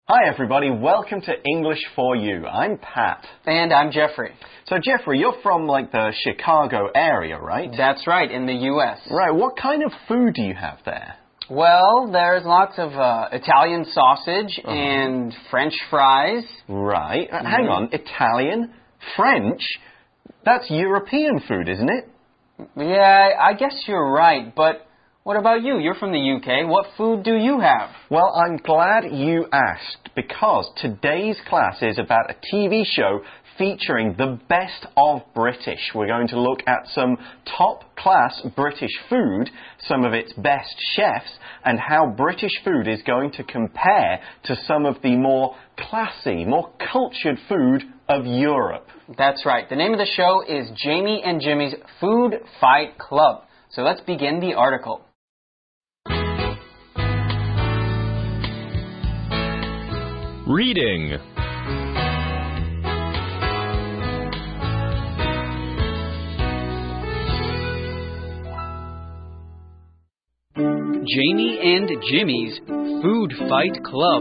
Hi everybody, welcome to English for You. I'm Pat. And I'm Jeffrey. So Jeffrey, you're from like the Chicago area, right? That's right, in the U.S. Right, what kind of food do you have there? Well, there's lots of Italian sausage and French fries. Right, hang on, Italian, French, that's European food, isn't it? Yeah, I guess you're right, but what about you? You're from the UK. What food do you have? Well, I'm glad you asked because today's class is about a TV show featuring the best of British. We're going to look at some top-class British food, some of its best chefs, and how British food is going to compare to some of the more classy, more cultured food of Europe. That's right. The name of the show is Jamie and Jimmy's Food Fight Club. So let's begin the article. Reading. Jamie and Jimmy's Food Fight Club.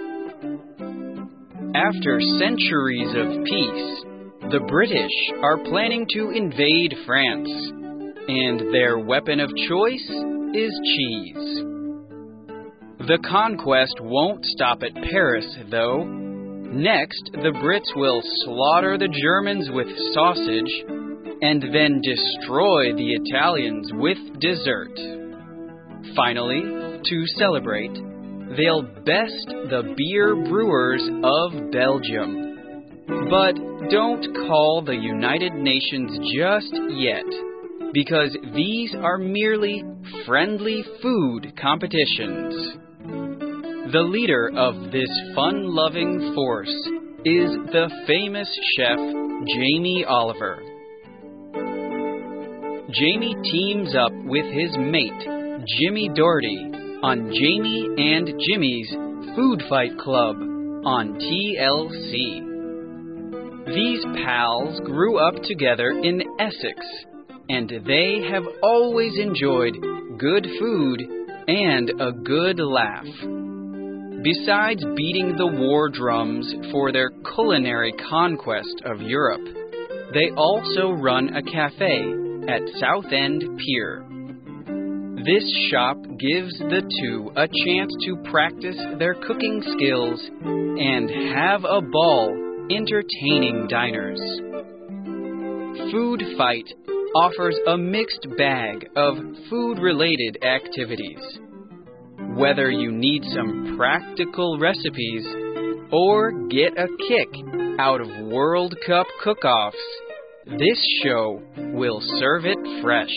After centuries of peace, the British are planning to invade France, and their weapon of choice is cheese. The conquest won't stop at Paris, though. Next, the Brits will slaughter the Germans with sausage and then destroy the Italians with dessert. Finally, to celebrate, they'll best the beer brewers of Belgium. But don't call the United Nations just yet, because these are merely friendly food competitions. The leader of this fun-loving force is the famous chef Jamie Oliver. Jamie teams up with his mate, Jimmy Doherty, on Jamie and Jimmy's Food Fight Club on TLC. These pals grew up together in Essex, and they have always enjoyed good food and a good laugh. Besides beating the war drums for their culinary conquest of Europe, they also run a cafe at Southend Pier. This shop gives the two a chance to practice their cooking skills and have a ball entertaining diners. Food Fight offers a mixed bag of food-related activities. Whether you need some practical recipes or get a kick out of World Cup cook-offs, this show will serve it fresh.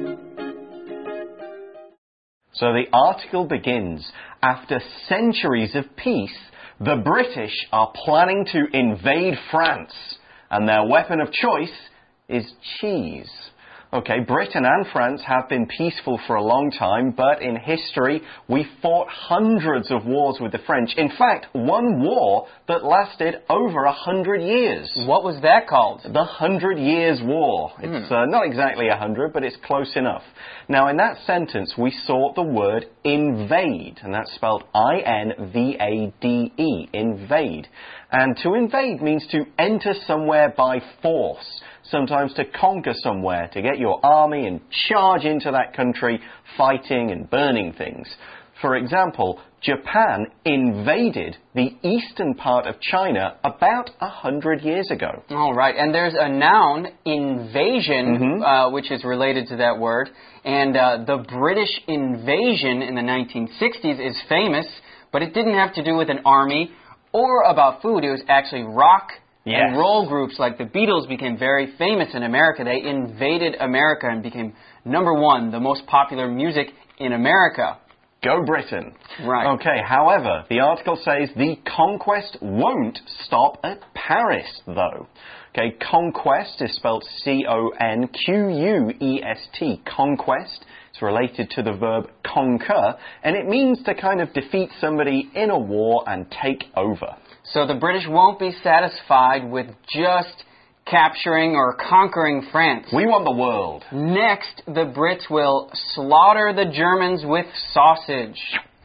So the article begins, after centuries of peace, the British are planning to invade France, and their weapon of choice is cheese. Okay, Britain and France have been peaceful for a long time, but in history, we fought hundreds of wars with the French. In fact, one war that lasted over 100 years. What was that called? The 100 Years' War. It's not exactly 100, but it's close enough. Now, in that sentence, we saw the word invade, and that's spelled I-N-V-A-D-E, invade. And to invade means to enter somewhere by force. Sometimes to conquer somewhere, to get your army and charge into that country, fighting and burning things. For example, Japan invaded the eastern part of China about 100 years ago. All right, and there's a noun, invasion, which is related to that word. And the British invasion in the 1960s is famous, but it didn't have to do with an army or about food. It was actually rock and roll groups like the Beatles became very famous in America. They invaded America and became #1, the most popular music in America. Go Britain. Right. Okay, however, the article says the conquest won't stop at Paris, though. Okay, conquest is spelled C-O-N-Q-U-E-S-T, conquest. It's related to the verb conquer, and it means to kind of defeat somebody in a war and take over. So the British won't be satisfied with just capturing or conquering France. We want the world. Next, the Brits will slaughter the Germans with sausage.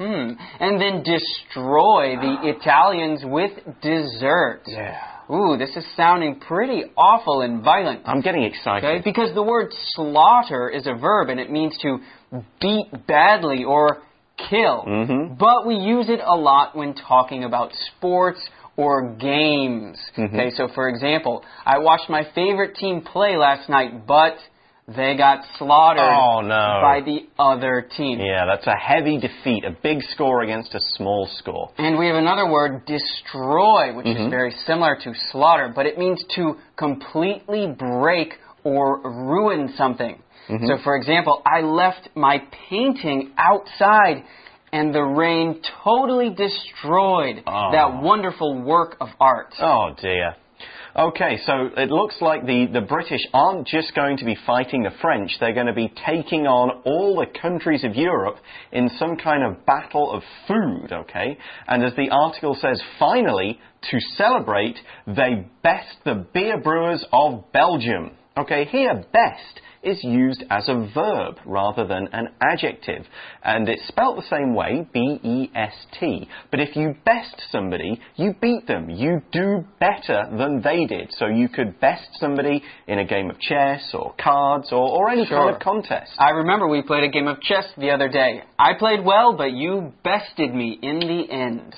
And then destroy the Italians with dessert. Yeah. Ooh, this is sounding pretty awful and violent. I'm getting excited. Okay, because the word slaughter is a verb and it means to beat badly or kill. But we use it a lot when talking about sports or games. Okay, so for example, I watched my favorite team play last night, but they got slaughtered by the other team. Yeah, that's a heavy defeat, a big score against a small score. And we have another word, destroy, which is very similar to slaughter, but it means to completely break or ruin something. So for example, I left my painting outside and the rain totally destroyed that wonderful work of art. Oh dear. Okay, so it looks like the British aren't just going to be fighting the French, they're going to be taking on all the countries of Europe in some kind of battle of food, okay? And as the article says, finally, to celebrate, they best the beer brewers of Belgium. Okay, here, best is used as a verb rather than an adjective. And it's spelt the same way, B-E-S-T. But if you best somebody, you beat them. You do better than they did. So you could best somebody in a game of chess or cards or any kind of contest. I remember we played a game of chess the other day. I played well, but you bested me in the end.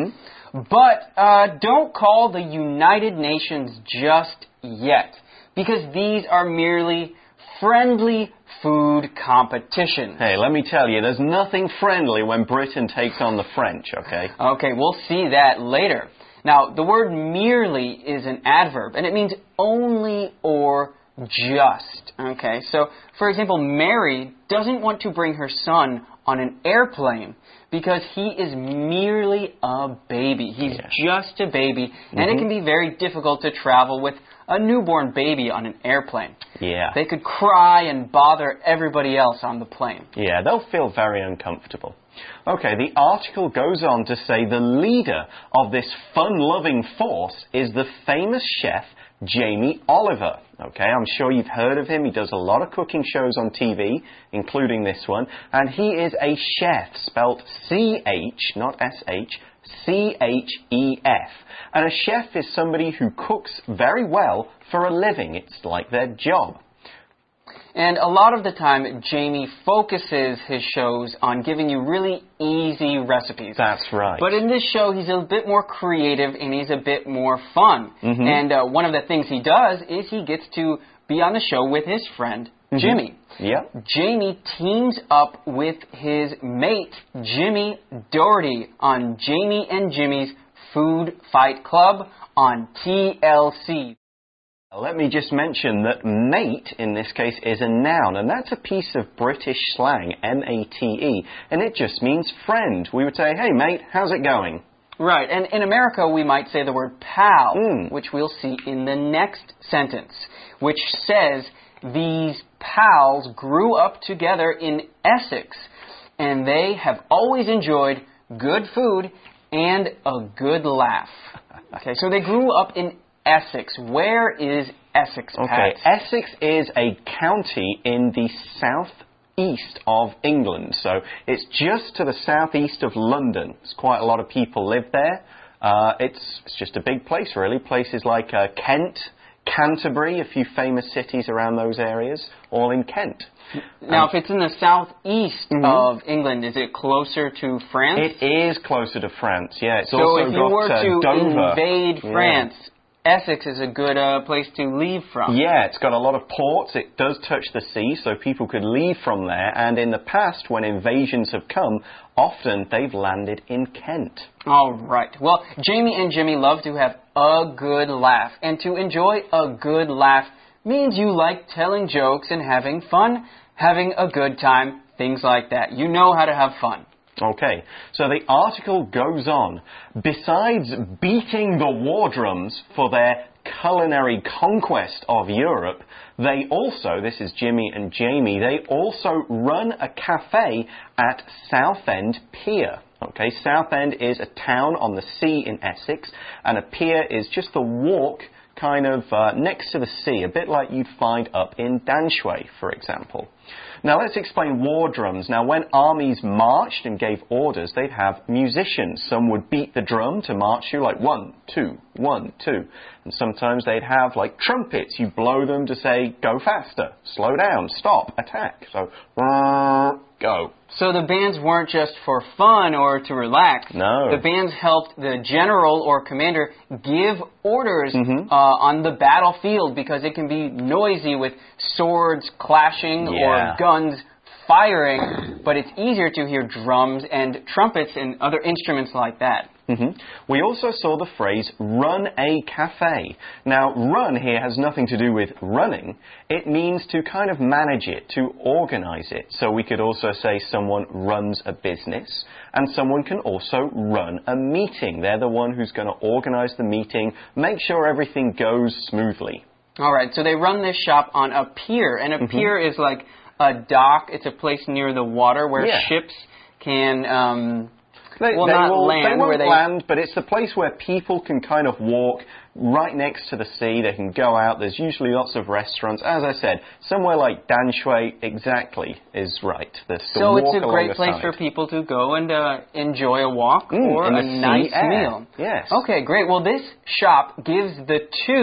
But don't call the United Nations just yet, because these are merely friendly food competitions. Hey, let me tell you, there's nothing friendly when Britain takes on the French, okay? Okay, we'll see that later. Now, the word merely is an adverb, and it means only or just. Okay, so, for example, Mary doesn't want to bring her son on an airplane because he is merely a baby. He's just a baby, and it can be very difficult to travel with a newborn baby on an airplane. Yeah. They could cry and bother everybody else on the plane. Yeah, they'll feel very uncomfortable. Okay, the article goes on to say the leader of this fun-loving force is the famous chef Jamie Oliver. Okay, I'm sure you've heard of him. He does a lot of cooking shows on TV, including this one. And he is a chef, spelt C-H, not S-H, C-H-E-F. And a chef is somebody who cooks very well for a living. It's like their job. And a lot of the time, Jamie focuses his shows on giving you really easy recipes. That's right. But in this show, he's a bit more creative and he's a bit more fun. And one of the things he does is he gets to be on the show with his friend, Jimmy. Yep. Jamie teams up with his mate, Jimmy Doherty, on Jamie and Jimmy's Food Fight Club on TLC. Let me just mention that mate, in this case, is a noun, and that's a piece of British slang, M-A-T-E, and it just means friend. We would say, hey mate, how's it going? Right, and in America we might say the word pal, which we'll see in the next sentence, which says, these pals grew up together in Essex, and they have always enjoyed good food and a good laugh. Okay, so they grew up in Essex. Where is Essex, Pat? Okay, Essex is a county in the southeast of England. So it's just to the southeast of London. There's quite a lot of people live there. It's just a big place, really. Places like Kent, Canterbury, a few famous cities around those areas, all in Kent. Now, if it's in the southeast of England, is it closer to France? It is closer to France, yeah. It's so also if you got were to Dover. invade France, Essex is a good place to leave from. Yeah, it's got a lot of ports. It does touch the sea, so people could leave from there. And in the past, when invasions have come, often they've landed in Kent. All right. Well, Jamie and Jimmy love to have a good laugh. And to enjoy a good laugh means you like telling jokes and having fun, having a good time, things like that. You know how to have fun. Okay, so the article goes on. Besides beating the war drums for their culinary conquest of Europe, they also, this is Jimmy and Jamie, they also run a cafe at Southend Pier. Okay, Southend is a town on the sea in Essex, and a pier is just the walk kind of next to the sea, a bit like you'd find up in Danshui, for example. Now let's explain war drums. Now when armies marched and gave orders, they'd have musicians. Some would beat the drum to march you like 1, 2, 1, 2. And sometimes they'd have like trumpets. You blow them to say go faster, slow down, stop, attack. So go. So the bands weren't just for fun or to relax. No. The bands helped the general or commander give orders on the battlefield because it can be noisy with swords clashing or guns firing, but it's easier to hear drums and trumpets and other instruments like that. We also saw the phrase run a cafe. Now, run here has nothing to do with running. It means to kind of manage it, to organize it. So we could also say someone runs a business, and someone can also run a meeting. They're the one who's going to organize the meeting, make sure everything goes smoothly. All right, so they run this shop on a pier, and a pier is like a dock. It's a place near the water where ships can... They won't land, but it's the place where people can kind of walk right next to the sea. They can go out. There's usually lots of restaurants. As I said, somewhere like Danshui exactly is right. So it's a great place for people to go and enjoy a walk or a nice meal. Yes. Okay, great. Well, this shop gives the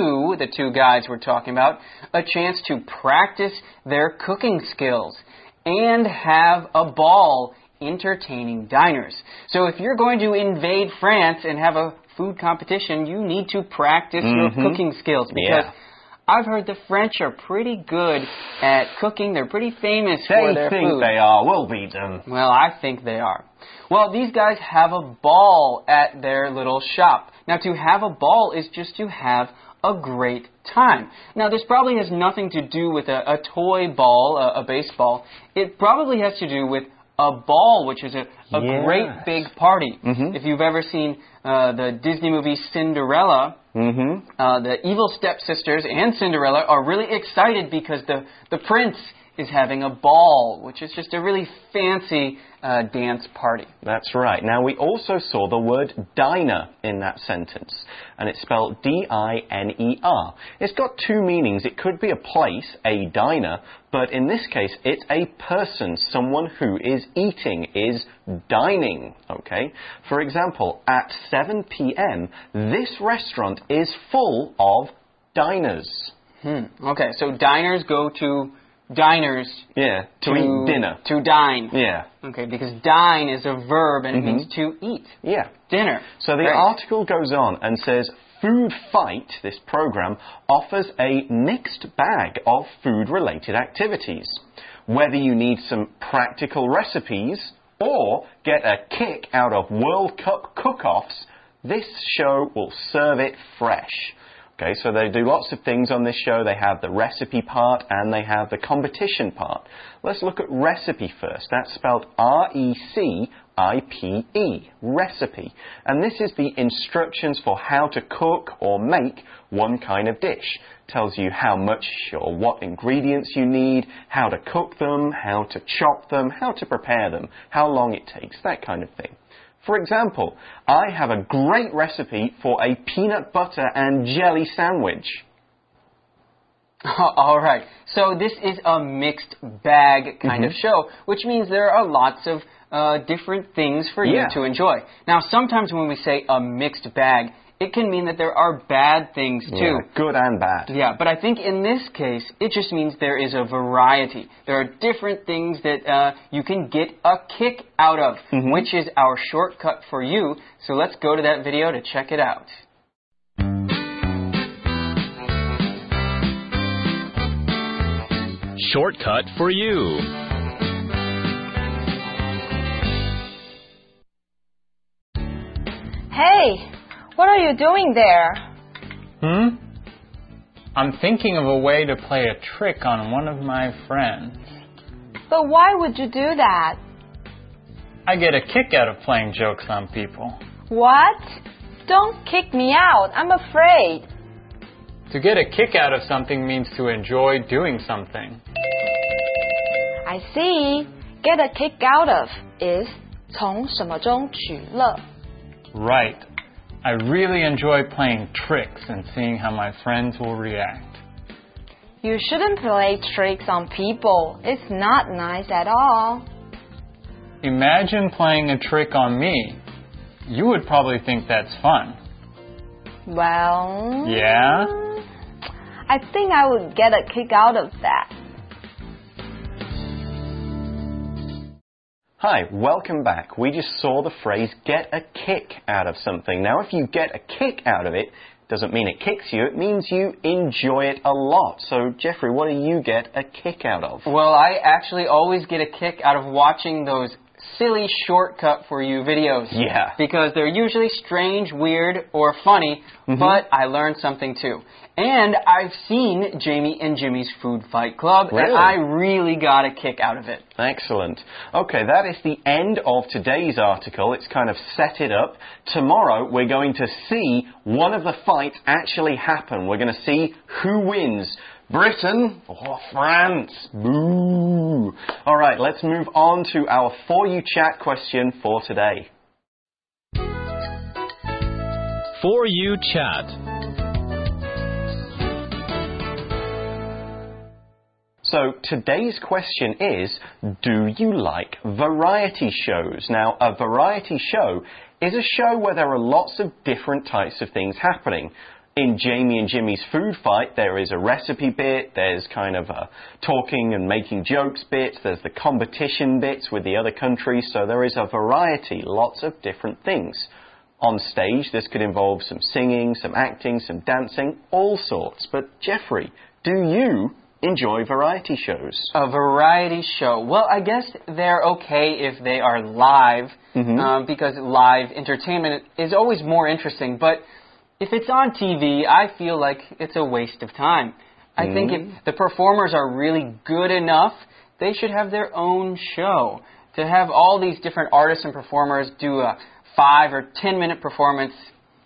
two guys we're talking about, a chance to practice their cooking skills and have a ball entertaining diners. So if you're going to invade France and have a food competition, you need to practice your cooking skills because I've heard the French are pretty good at cooking. They're pretty famous for their food. They think they are. We'll beat them. Well, I think they are. Well, these guys have a ball at their little shop. Now, to have a ball is just to have a great time. Now, this probably has nothing to do with a toy ball, a baseball. It probably has to do with a ball, which is a great big party. If you've ever seen the Disney movie Cinderella, the evil stepsisters and Cinderella are really excited because the prince is having a ball, which is just a really fancy dance party. That's right. Now, we also saw the word diner in that sentence, and it's spelled D-I-N-E-R. It's got two meanings. It could be a place, a diner, but in this case, it's a person, someone who is eating, is dining, okay? For example, at 7 p.m., this restaurant is full of diners. Okay, so diners go to diners. Yeah, to eat dinner. To dine. Yeah. Okay, because dine is a verb and it means to eat. Yeah. Dinner. So the article goes on and says, Food Fight, this program, offers a mixed bag of food-related activities. Whether you need some practical recipes or get a kick out of World Cup cook-offs, this show will serve it fresh. Okay, so they do lots of things on this show. They have the recipe part and they have the competition part. Let's look at recipe first. That's spelled R-E-C-I-P-E, recipe. And this is the instructions for how to cook or make one kind of dish. Tells you how much or what ingredients you need, how to cook them, how to chop them, how to prepare them, how long it takes, that kind of thing. For example, I have a great recipe for a peanut butter and jelly sandwich. All right. So this is a mixed bag kind of show, which means there are lots of different things for you to enjoy. Now, sometimes when we say a mixed bag, it can mean that there are bad things too. Yeah, good and bad. Yeah, but I think in this case, it just means there is a variety. There are different things that you can get a kick out of, which is our shortcut for you. So let's go to that video to check it out. Shortcut for you. Hey! What are you doing there? I'm thinking of a way to play a trick on one of my friends. But why would you do that? I get a kick out of playing jokes on people. What? Don't kick me out. I'm afraid. To get a kick out of something means to enjoy doing something. I see. Get a kick out of is 从什么中取乐. Right. I really enjoy playing tricks and seeing how my friends will react. You shouldn't play tricks on people. It's not nice at all. Imagine playing a trick on me. You would probably think that's fun. Well... Yeah? I think I would get a kick out of that. Hi, welcome back. We just saw the phrase get a kick out of something. Now, if you get a kick out of it, doesn't mean it kicks you, it means you enjoy it a lot. So, Jeffrey, what do you get a kick out of? Well, I actually always get a kick out of watching those silly shortcut for you videos. Yeah. Because they're usually strange, weird, or funny, but I learned something too. And I've seen Jamie and Jimmy's Food Fight Club, Really? and I really got a kick out of it. Excellent. Okay, that is the end of today's article. It's kind of set it up. Tomorrow, we're going to see one of the fights actually happen. We're going to see who wins. Britain or France? Boo! All right, let's move on to our For You Chat question for today. For You Chat. So today's question is, do you like variety shows? Now, a variety show is a show where there are lots of different types of things happening. In Jamie and Jimmy's Food Fight, there is a recipe bit, there's kind of a talking and making jokes bit, there's the competition bits with the other countries, so there is a variety, lots of different things. On stage, this could involve some singing, some acting, some dancing, all sorts. But Jeffrey, do you enjoy variety shows? A variety show. Well, I guess they're okay if they are live, because live entertainment is always more interesting. But if it's on TV, I feel like it's a waste of time. I think if the performers are really good enough, they should have their own show. To have all these different artists and performers do a 5 or 10 minute performance,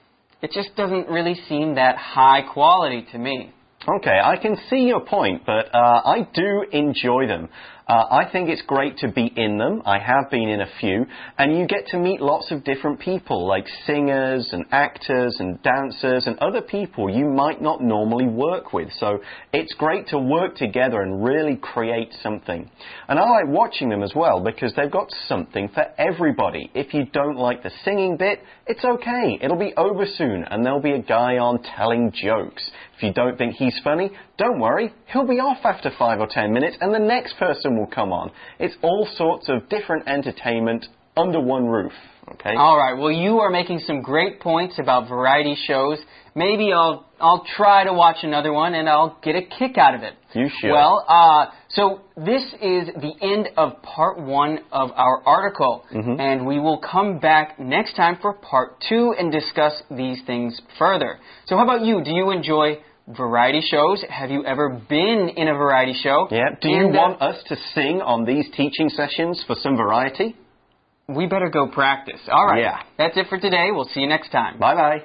it just doesn't really seem that high quality to me. Okay, I can see your point, but I do enjoy them. I think it's great to be in them. I have been in a few, and you get to meet lots of different people, like singers and actors and dancers and other people you might not normally work with. So it's great to work together and really create something. And I like watching them as well because they've got something for everybody. If you don't like the singing bit, it's okay. It'll be over soon, and there'll be a guy on telling jokes. If you don't think he's funny, don't worry, he'll be off after 5 or 10 minutes and the next person will come on. It's all sorts of different entertainment under one roof, okay? All right, well, you are making some great points about variety shows. Maybe I'll try to watch another one and I'll get a kick out of it. You should. Well, so this is the end of part 1 of our article, and we will come back next time for part 2 and discuss these things further. So how about you? Do you enjoy variety shows? Have you ever been in a variety show? Yeah. Do you want us to sing on these teaching sessions for some variety? We better go practice. All right. Yeah. That's it for today. We'll see you next time. Bye-bye.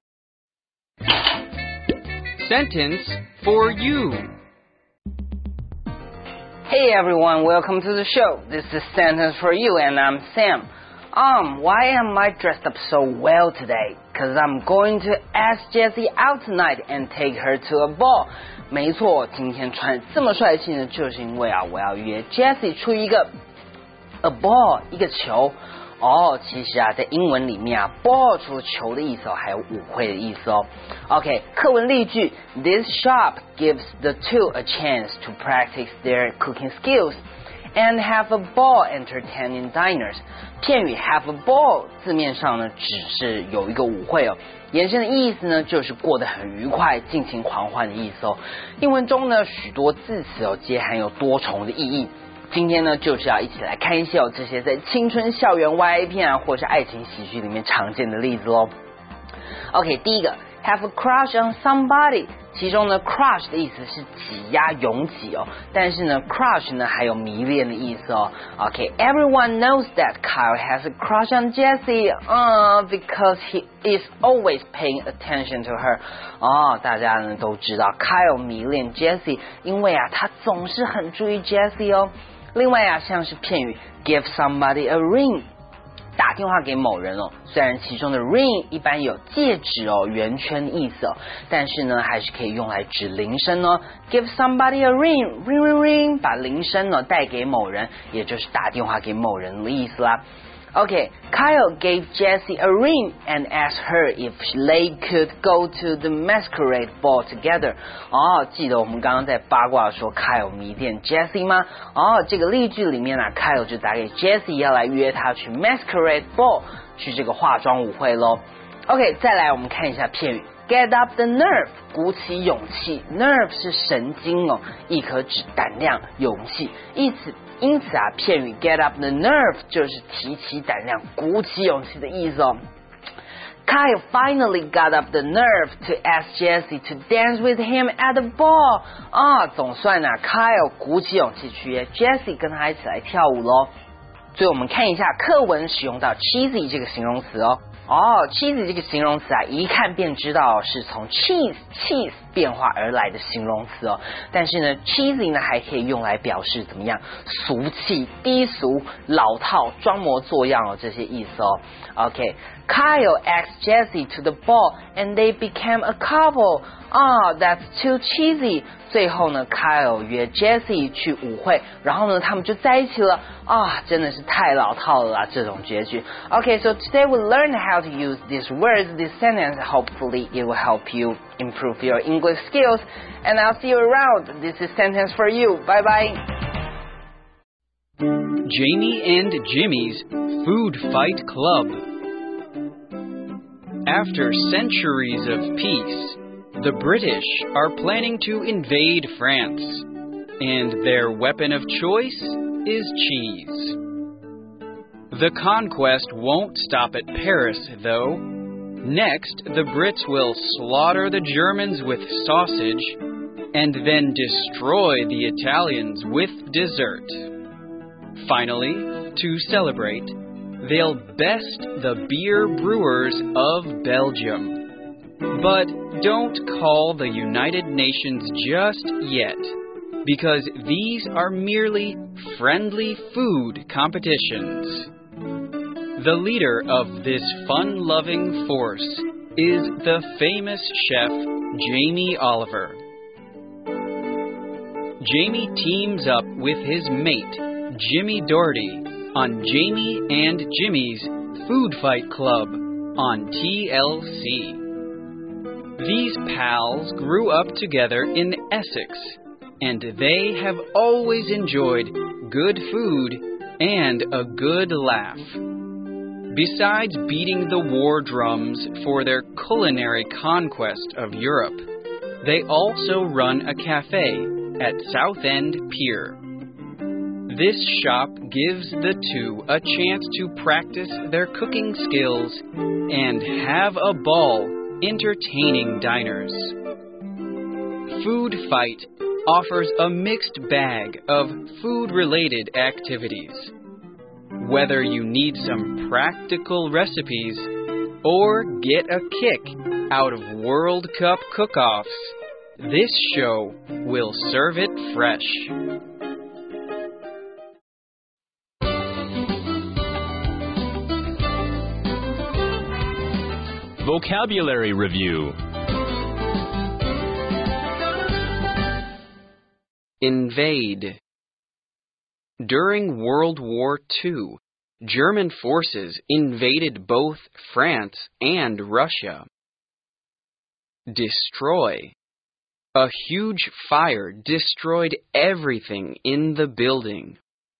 Sentence for you. Hey everyone, welcome to the show. This is Sentence for You and I'm Sam. Why am I dressed up so well today? Because I'm going to ask Jessie out tonight and take her to a ball. 没错，今天穿这么帅气呢，就是因为我要约 Jessie 出一个 a ball 一个球。其实在英文里面ball 除了球的意思还有舞会的意思哦。OK， 课文例句 ：This shop gives the two a chance to practice their cooking skills and have a ball entertaining diners。片语 have a ball 字面上呢只是有一个舞会哦，延伸的意思呢就是过得很愉快、尽情狂欢的意思哦。英文中呢许多字词皆含有多重的意义。今天呢，就是要一起来看一些这些在青春校园 YA 片或是爱情喜剧里面常见的例子咯。OK， 第一个 have a crush on somebody， 其中呢 crush 的意思是挤压、拥挤哦，但是呢 crush 呢还有迷恋的意思哦。OK，everyone knows that Kyle has a crush on Jessie, because he is always paying attention to her。大家呢都知道 Kyle 迷恋 Jessie， 因为他总是很注意 Jessie 哦。另外像是片语 give somebody a ring， 打电话给某人哦。虽然其中的 ring 一般有戒指哦、圆圈的意思哦，但是呢还是可以用来指铃声哦。Give somebody a ring, ring ring ring， 把铃声呢带给某人，也就是打电话给某人的意思啦。Okay, Kyle gave Jessie a ring and asked her if they could go to the masquerade ball together. 记得我们刚刚在八卦说 Kyle 迷恋 Jessie 吗？这个例句里面呢 Kyle 就打给 Jessie 要来约她去 masquerade ball， 去这个化妆舞会咯。OK， 再来我们看一下片语。Get up the nerve， 鼓起勇气 ，nerve 是神经哦，亦可指胆量、勇气。因此啊，片语 get up the nerve 就是提起胆量、鼓起勇气的意思哦。Kyle finally got up the nerve to ask Jessie to dance with him at the ball。总算呢 ，Kyle 鼓起勇气去约 Jessie 跟他一起来跳舞咯。所以我们看一下课文使用到 cheesy 这个形容词哦。cheesy 这个形容词啊，一看便知道是从 cheese 变化而来的形容词哦。但是呢 cheesy 呢还可以用来表示怎么样，俗气、低俗、老套、装模作样哦，这些意思哦。Okay, Kyle asked Jessie to the ball and they became a couple. That's too cheesy. 最后呢 Kyle 约 Jessie 去舞会，然后呢他们就在一起了。真的是太老套了啦，这种结局。Okay, so today we learned how to use these words, this sentence. Hopefully it will help you improve your English skills. And I'll see you around. This is Sentence for You. Bye bye. Jamie and Jimmy's Food Fight Club. After centuries of peace, the British are planning to invade France, and their weapon of choice is cheese. The conquest won't stop at Paris, though. Next, the Brits will slaughter the Germans with sausage, and then destroy the Italians with dessert. Finally, to celebrate, they'll best the beer brewers of Belgium. But don't call the United Nations just yet, because these are merely friendly food competitions. The leader of this fun-loving force is the famous chef Jamie Oliver. Jamie teams up with his mate, Jimmy Doherty, on Jamie and Jimmy's Food Fight Club on TLC. These pals grew up together in Essex, and they have always enjoyed good food and a good laugh. Besides beating the war drums for their culinary conquest of Europe, they also run a cafe at Southend Pier. This shop gives the two a chance to practice their cooking skills and have a ball entertaining diners. Food Fight offers a mixed bag of food-related activities. Whether you need some practical recipes or get a kick out of World Cup cook-offs, this show will serve it fresh. Vocabulary Review. Invade. During World War II, German forces invaded both France and Russia. Destroy. A huge fire destroyed everything in the building.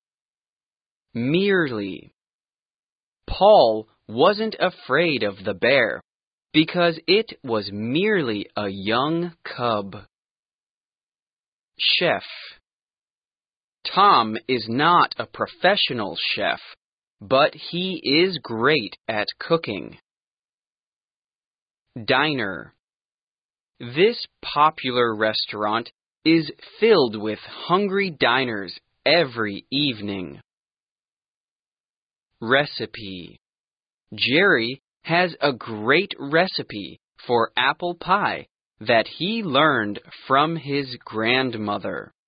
Merely. Paul wasn't afraid of the bear because it was merely a young cub. Chef. Tom is not a professional chef, but he is great at cooking. Diner. This popular restaurant is filled with hungry diners every evening. Recipe. Jerry has a great recipe for apple pie that he learned from his grandmother.